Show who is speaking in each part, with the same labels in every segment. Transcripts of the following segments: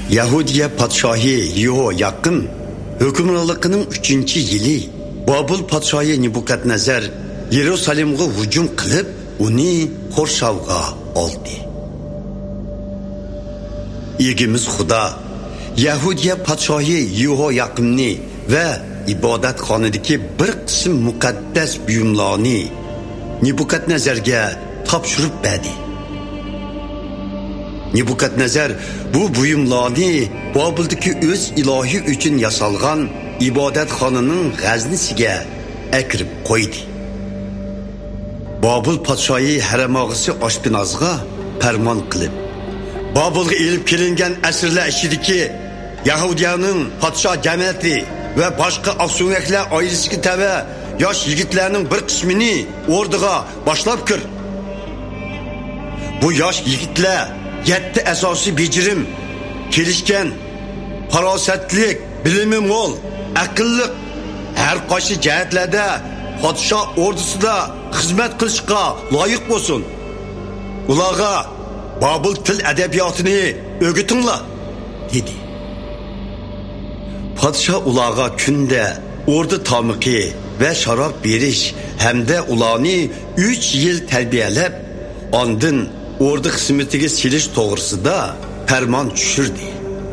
Speaker 1: Yahudiya podshohi Yehoyaqim hukmronligining 3-yili Babul podshohi Nebukadnezar Yerusalimga hujum qilib, uni qurshovga oldi. Egimiz Xudo Yahudiya podshohi Yehoyaqimni va ibodatxonadagi bir qism muqaddas buyumlarni Nebukadnezarga topshirib berdi. Nebukadnezar bu buyumlarni Babildagi o'z ilohi uchun yasalgan ibodatxonaning g'aznisiga akirib qo'ydi. Babul podshohi haramog'isi oshpinozga farmon qilib, Babilga elib kelingan asrlar ichidagi Yahudiyaning podsho jamiyati va boshqa afsunaklar oilasiga tava yosh yigitlarning bir qismini o'rdiga boshlab kir. Bu yosh yigitlar 7 asosiy bejirim, kelishgan, farosatlik, bilimi mo'l, aqlli, har qaysi jihatlarda podsho ordusida xizmat qilishga loyiq bo'lsin. Ularga Babil til adabiyotini o'rgatinglar, dedi. Podsho ularga kunda ordu tomiqi va sharob berish hamda ularni 3 yil tarbiyalab, ondan ordu xizmatiga silish to'g'risida farmon tushirdi.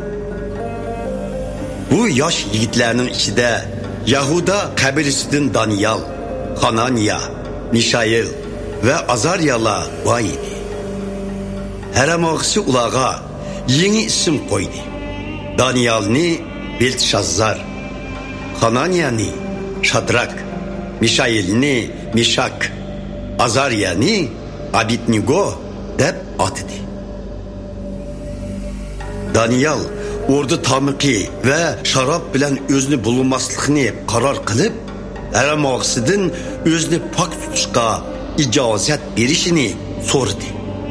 Speaker 1: Bu yosh yigitlarning ichida Yahuda qabilasidan Daniyal, Hananiya, Mishail va Azariyalar bor edi. Haramog'isi ularga yangi ism qo'ydi. Daniyalni Belteshazzar, Hananiyani Shadrak, Mishailni Mishak, Azariyani Abednego deb atadi. Daniyal ordu tomiqi va sharob bilan o'zini bulunmaslikni qaror qilib, haramog'isidan o'zini pok tutishga ijozat berishini so'radi.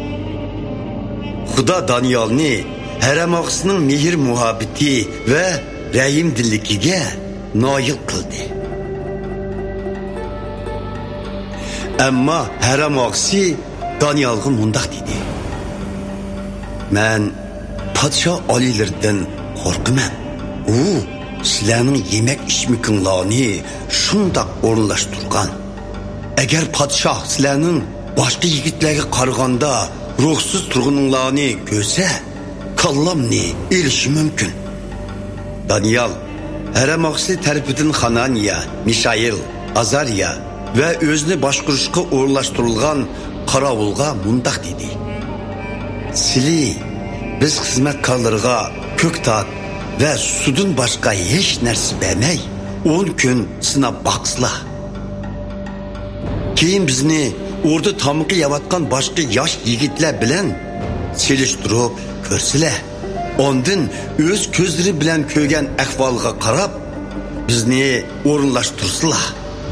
Speaker 1: Xudo Daniyalni haramog'isining mehr muhabbati va rahimdilligiga noil qildi. Ammo haramog'isi Daniyalga mundaq dedi: "Men podsho oliylaridan qo'rqaman. U sizlarning yemak ichmikinglarni shundoq o'rinlashtirgan. Agar podsho sizlarning boshqa yigitlarga qaraganda ruhsiz turguninglarni ko'rsa, kallamni elishi mumkin." Daniyal haramog'isi tarafidan Hananiya, Mishail, Azariya va o'zini boshqarishga o'rinlashtirilgan qarovulga mundaq dedi: "Sizli biz xizmatkorlarga ko'ktat va sudun boshqa hech narsa bermay 10 kun sinab boqsizlar. Keyin bizni ordu tomiqi yavatgan boshqa yosh yigitlar bilan selishtirib ko'rsilar. Ondan o'z ko'zlari bilan ko'rgan ahvolga qarab bizni o'rinlashtirsinlar."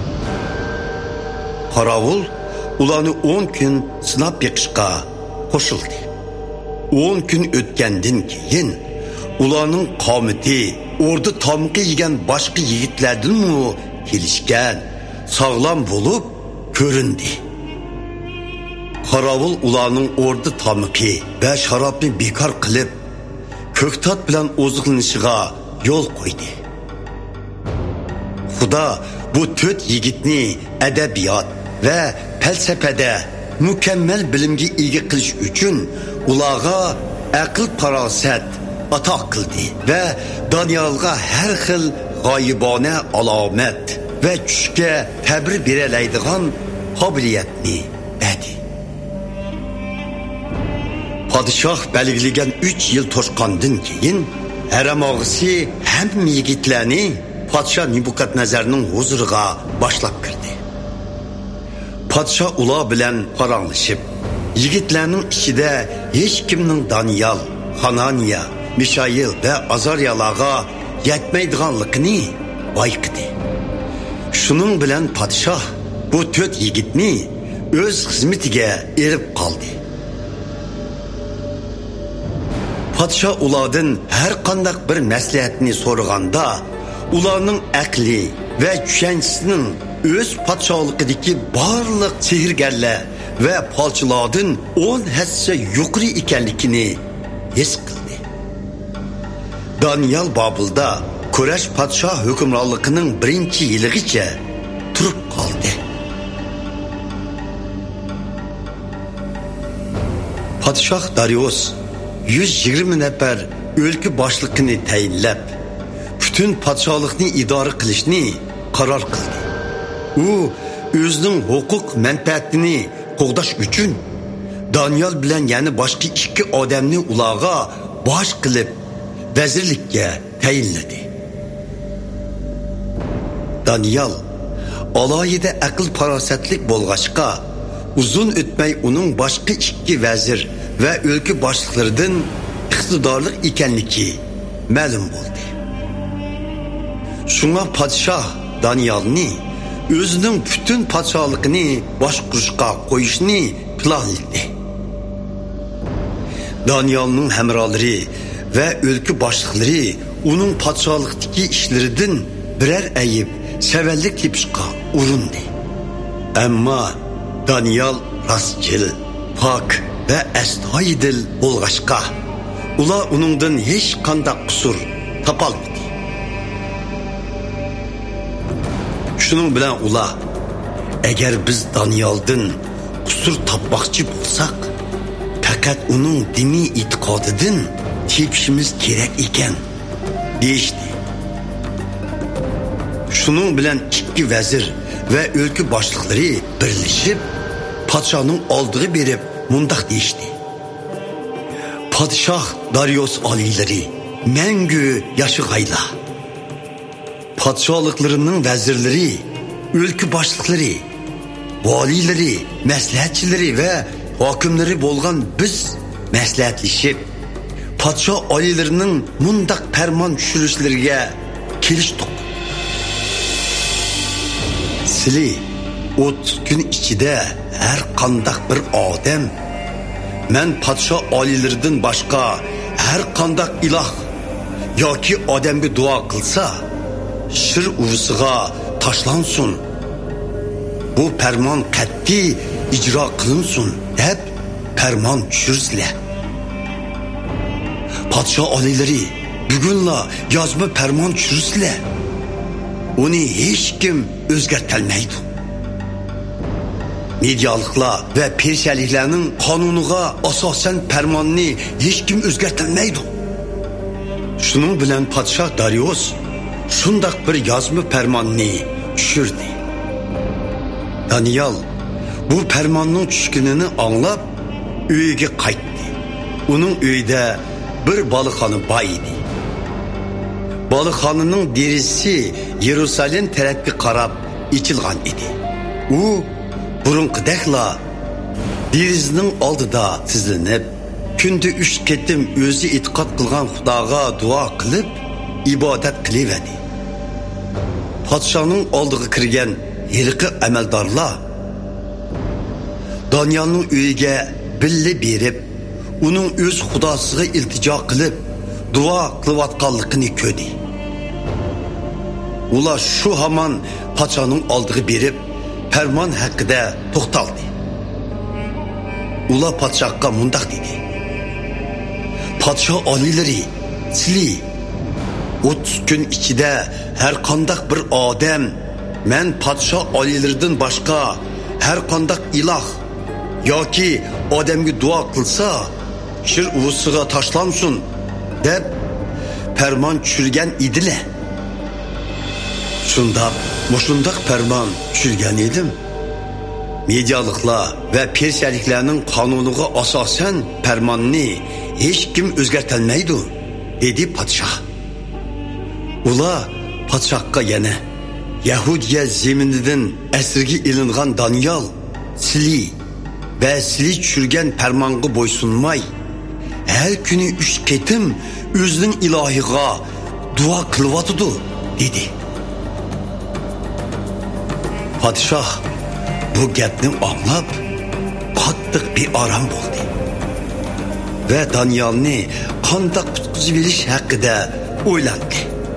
Speaker 1: Qarovul ularni 10 kun sinab beqishga qo'shildi. 10 kun o'tgandan keyin ularning qomati ordu tomiqi yegan boshqa yigitlardanmi kelishgan, sog'lom bo'lib ko'rindi. Qarovul ularning ordu tomiqi va sharobni bekor qilib, ko'ktat bilan oziqlanishiga yo'l qo'ydi. Xudo bu 4 yigitni adabiyot va falsafada mukammal bilimga ega qilish uchun ularga aql farosat ato qildi va Daniyalga har xil g'oyibona alomat va tushga ta'bir beradigan qobiliyatni berdi. Podshoh belgilagan 3 yil to'shqandan keyin haramog'isi hamma yigitlarni podsho Nebukadnezarning huzuriga boshlab kirdi. Podsho ular bilan paranglashib, yigitlarning ichida hech kimning Daniyal, Hananiya, Mishail va Azariyalarga yetmaydiganligini bayqidi. Shuning bilan podshoh bu 4 yigitni o'z xizmatiga erib qoldi. Podsho ulardan har qanday bir maslahatni so'raganda, ularning aqli va tushunchasining o'z podshohligidagi barliq sehrgarlar va polchilardan 10 hassa yuqori ekanligini his qildi. Danyal Babılda Kurash podshoh hukmronligining birinchi yiligacha turib qoldi. Podshoh Darius 120 nafar o'lka boshlig'ini tayinlab, butun podshohlikni idora qilishni qaror qildi. U o'zining huquq manfaatini qo'g'dash uchun Danyal bilan yana boshqa ikki odamni ularga bosh qilib vazirlikka tayinladi. Danyal alohida aql farosatlik bo'lg'achqa uzun o'tmay uning boshqa ikki vazir va o'lka boshliqlaridan iqtidorli ekanligi ma'lum bo'ldi. Shunga podshoh Danyalni o'zining butun podshohligini boshqarishga qo'yishni planladi. Danyalning hamrohlari va o'lka boshliqlari uning podshohlikdagi ishlaridan birer ayib savallik tepishga urindi. Ammo Danyal rostchil, pok va astoydil bo'lg'achqa, ular uningdan hech qanday qusur topolmadi. Shuning bilan ular, agar biz Danyaldan qusur topmoqchi bo'lsak, faqat uning diniy e'tiqodidan tepishimiz kerak ekan, deyishdi. Shuning bilan ikki vazir va o'lka boshliqlari birlashib, podshohning oldiga berib mundaq deyishdi. Podshoh Darius oliylari mangu yashag'aylar. Podshohliklarining vazirlari, o'lka boshliqlari, valiylari, maslahatchilari va hokimlari bo'lgan biz maslahatlashib, podshoh oliylarining mundaq farmon tushirishlariga kelishdik. Sizlar 30 kun ichida har qanday bir odam men podshoh oliylaridan boshqa har qanday iloh yoki odamga duo qilsa, shir uvisiga tashlansin. Bu farmon qat'iy ijro qilinsin deb farmon tushirsizlar. Podshoh oliylari bugunla yozma farmon tushirsizlar. Uni hech kim o'zgartirmaydi. Medialiklar va persiyalik qonuniga asosan farmonni hech kim o'zgartirmaydi. Shuning bilan podshoh Darius shundoq bir yozma farmonni tushirdi. Danyal bu farmonning tushganini anglab uyiga qaytdi. Uning uyida bir baliqxona bor edi. Baliqxonaning derisi Yerusalim tarafga qarab ichilgan edi. U burunqidakla derizining oldida tizlanib, kunda 3 ketim o'zi e'tiqod qilgan Xudoga duo qilib, ibodat qilaverdi. Podshohning oldiga kirgan yilqi amaldorlar Danyalning uyiga billa berib, uning o'z Xudosiga iltijo qilib, duo qilayotganligini ko'rdi. Ular shu hamon podshohning oldiga berib, farmon haqida to'xtaldi. Ular podshohga mundaq dedi: Podshoh oliylari, sizlar 30 kun ichida har qanday bir odam men podshoh oliylaridan boshqa har qanday iloh yoki odamga duo qilsa, shir uvisiga tashlansin deb farmon tushirgan edilar. Shundoq farmon tushirgan edim. Medialiklar va persiyaliklarning qonuniga asosan farmonni hech kim o'zgartirmaydi, dedi podshoh. Ular podshohga yana Yahudiya zeminidan asirga ilingan Danyal sizlar va sizlar tushirgan farmonga bo'ysunmay, har kuni 3 ketim o'zining ilohiga duo qilyotdi, dedi. Podshoh bu gapni anglab qattiq beorom bo'ldi va Danyalni qanday qutqizib olish haqida o'ylandi.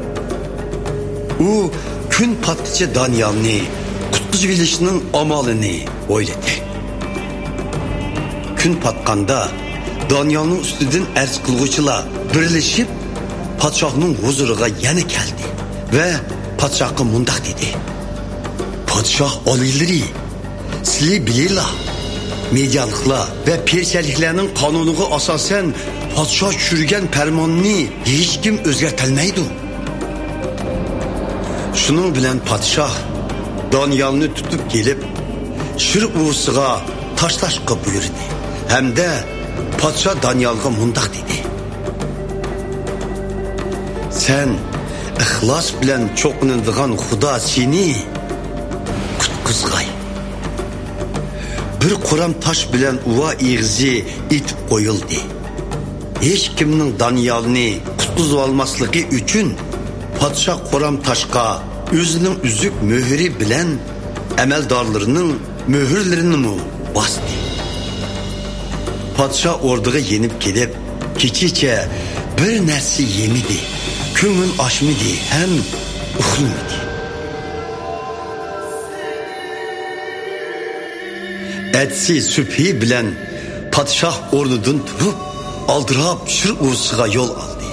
Speaker 1: U kun patqicha Danyalni qutqizib olishning amalini o'yladi. Kun patqanda Danyalning ustidan arz qilguvchilar birlashib podshohning huzuriga yana keldi va podshohga mundoq dedi: podshoh oliylari, sizlar bilinglar, medialiklar va persiyalik qonuniga asosan podshoh tushirgan farmonni hech kim o'zgartirmaydi. Shuning bilan podshoh Danyalni tutib kelib, Shir uvisiga tashlashga buyurdi. Hamda podshoh Danyalga mundoq dedi: sen ixlos bilan cho'qinadigan Xudo seni qutqizg'ay. Bir quram tosh bilan uva eg'izi etib qo'yildi. Hech kimning Danyalni qutqizib olmasligi uchun podshoh quram toshga o'zining uzuk muhri bilan amaldorlarining muhrlarini bosdi. Podshoh o'rniga yenib kelib, kechicha bir narsa yemidi, ko'ngil ochmidi, ham uxlamadi. Etsi subhi bilan podshoh o'rnidan turib, aldirab Shir uvisiga yo'l oldi.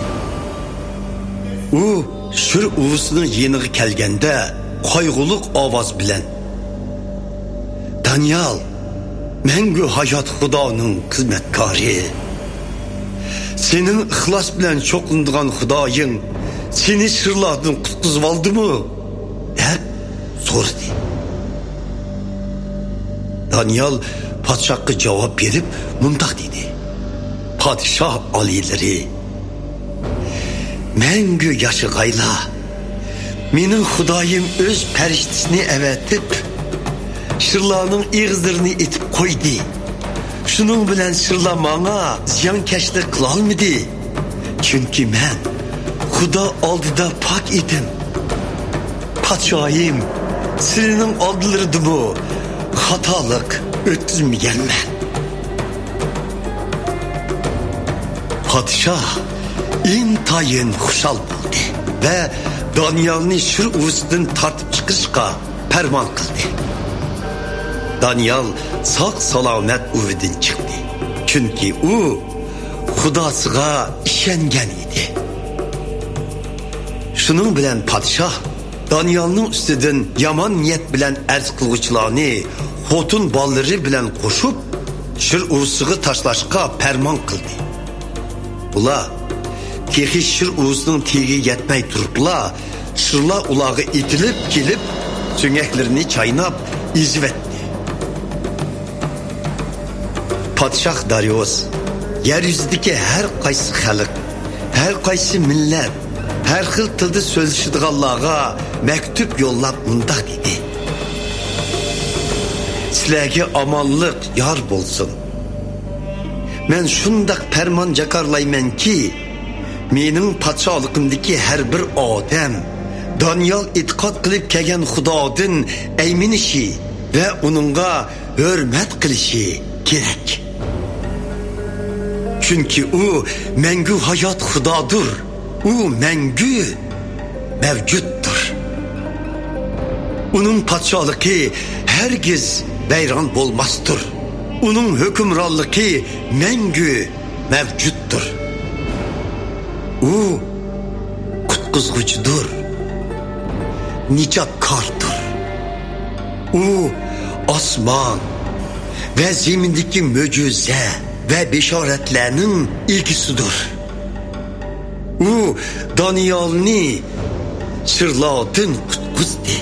Speaker 1: U Shir uvisining yeniga kelganda qayg'uliq ovoz bilan: Danyal, mangu hayot Xudoning xizmatkori. Sening ixlos bilan cho'qinadigan Xudoying seni shirlardan qutqizib oldimi? deb so'radi. Danyal podshohga javob berib mundoq dedi: podshoh oliylari, mangu yashag'aylar. Mening Xudoyim o'z farishtasini avatib shirlarning eg'izlarini etib qo'ydi. Shuning bilan shirlar menga ziyonkashlik qila olmadi. Chunki men Xudo oldida pok edim. Podshohim, sizning oldilaridimi xatolik o'tkazmaganman. Podshoh intayin xushal bo'ldi va Danyalni Shir uvisidan tortib chiqishga farmon qildi. Danyal sog' salomat uvidan chiqdi. Chunki u Xudosiga ishongan edi. Shuning bilan podshoh Danyalning ustidan yomon niyat bilan arz qiluvchilarni xotin bolalari bilan qo'shib Shir uvisiga tashlashga farmon qildi. Ular kehish Shir uvisining tegi yetmay turiblar, shirlar ularga itilib kelib, so'ngaklarini chaynab izvetdi. Podshoh Darius yer yuzidagi har qaysi xalq, har qaysi millat, har xil tilda so'zlashadiganlarga maktub yo'llab mundoq dedi: sizlarga omonlik yor bo'lsin. Men shundoq farmon jakarlaymanki, mening podshohligimdagi har bir odam Danyal e'tiqod qilib kelgan Xudodan ayminishi va uningga hurmat qilishi kerak. Chunki u mangu hayot Xudodir. U mangu mavjuddir. Uning podshohligi hargiz vayron bo'lmasdir. Uning hukmronligi mangu mavjuddir. U qutqizg'uchidir, nijotkordir. U osmon va zemindagi mo'jiza va bishoratlarning egisidir. U Danyalni shirlardan qutqizdi.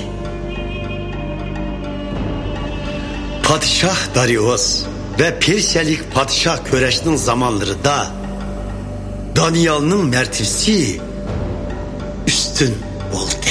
Speaker 1: Podshoh Darius va persiyalik podshoh kurashning zamonlarida Danyalning martabasi ustun bo'ldi.